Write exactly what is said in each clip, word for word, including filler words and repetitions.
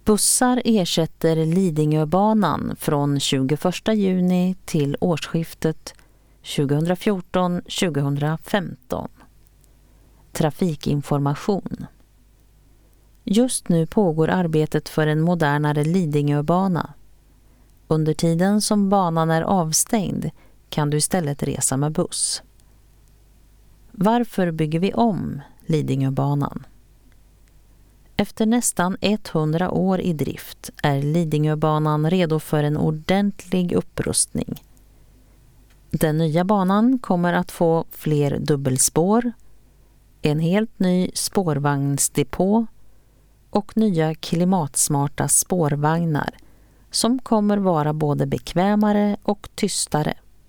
Bussar ersätter Lidingöbanan från tjugoförsta juni till årsskiftet tjugohundrafjorton tjugohundrafemton. Trafikinformation. Just nu pågår arbetet för en modernare Lidingöbana. Under tiden som banan är avstängd kan du istället resa med buss. Varför bygger vi om Lidingöbanan? Efter nästan hundra år i drift är Lidingöbanan redo för en ordentlig upprustning. Den nya banan kommer att få fler dubbelspår, en helt ny spårvagnsdepå och nya klimatsmarta spårvagnar som kommer vara både bekvämare och tystare.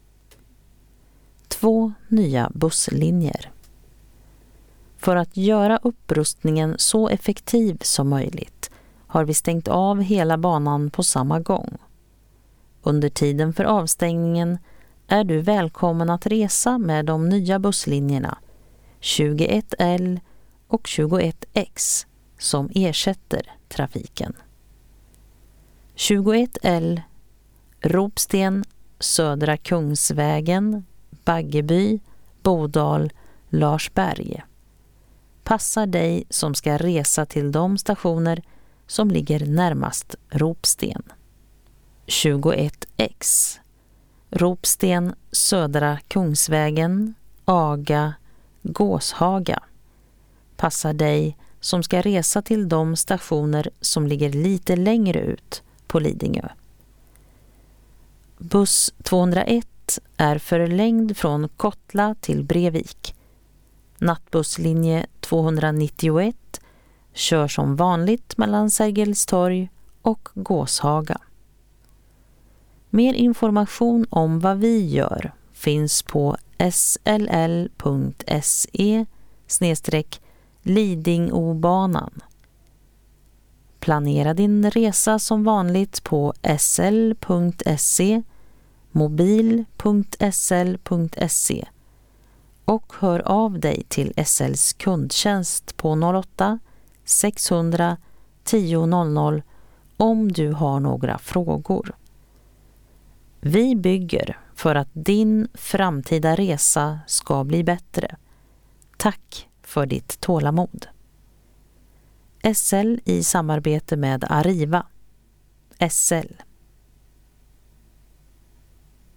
Två nya busslinjer. För att göra upprustningen så effektiv som möjligt har vi stängt av hela banan på samma gång. Under tiden för avstängningen är du välkommen att resa med de nya busslinjerna tjugoett L och tjugoett X som ersätter trafiken. tjugoett L, Ropsten, Södra Kungsvägen, Baggeby, Bodal, Larsberg. Passar dig som ska resa till de stationer som ligger närmast Ropsten. tjugoett X, Ropsten, Södra Kungsvägen, Aga, Gåshaga. Passar dig som ska resa till de stationer som ligger lite längre ut på Lidingö. Buss tvåhundraett är förlängd från Kottla till Brevik. Nattbusslinje tvåhundranittioett kör som vanligt mellan Sergels torg och Gåshaga. Mer information om vad vi gör finns på s l l punkt s e snedstreck Lidingöbanan. Planera din resa som vanligt på s l punkt se, mobil punkt s l punkt se och hör av dig till S L:s kundtjänst på noll åtta sexhundra tio noll noll om du har några frågor. Vi bygger för att din framtida resa ska bli bättre. Tack för ditt tålamod. S L i samarbete med Arriva. S L.